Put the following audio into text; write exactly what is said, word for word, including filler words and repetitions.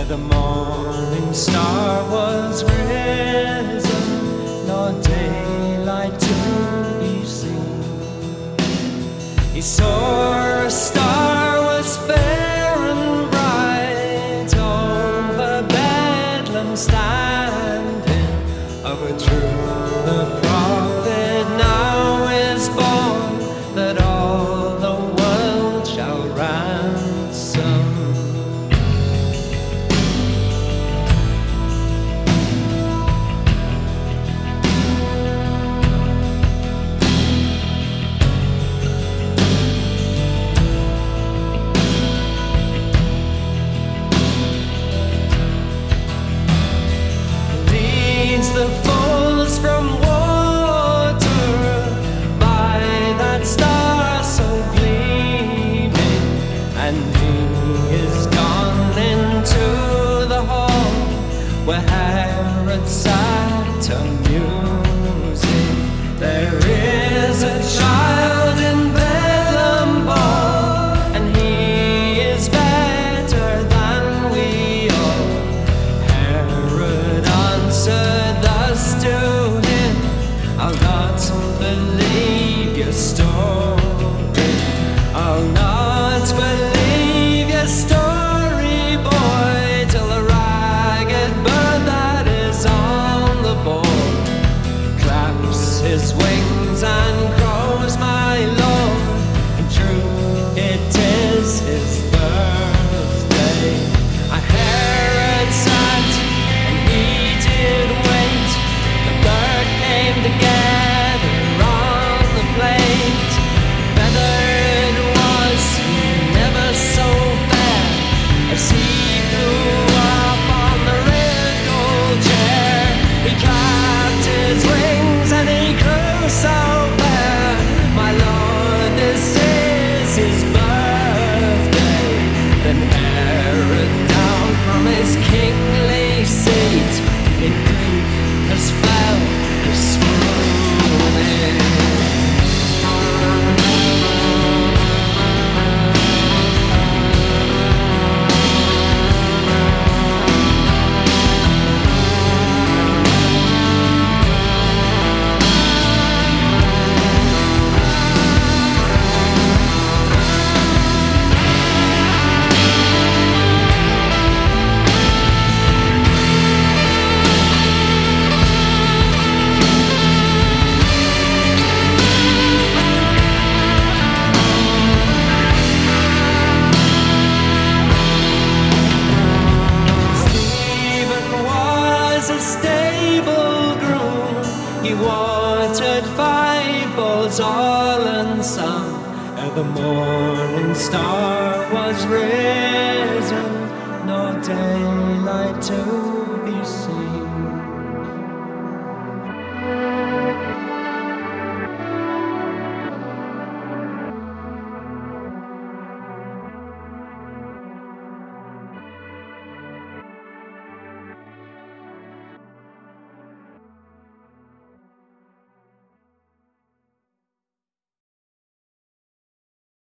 The morning star was risen, no daylight to be seen. He saw a star was fair and bright over Bedlam standing. Of a truth the prophet now is born, that all the world shall ransom. The falls from water by that star so gleaming, and he is gone into the hall where Herod sat amusing. There is a child in Bethlehem born, and he is better than we all. Herod answered to him, I'll not believe your story. I'll not believe your story, boy, till the ragged bird that is on the board claps his wings and crows, my lord. In truth, it is his birthday. A Herod sat and he did wait. The bird came together on the plate. Feathered was he never so fair, as he flew up on the red gold chair. He clapped his wings and he grew so fair. My lord, this is his birthday. Then Herod, down from his kingly seat, in grief has fell to swooning. Stable groom, he watered five bowls all and some, ere the morning star was risen, no daylight to be seen.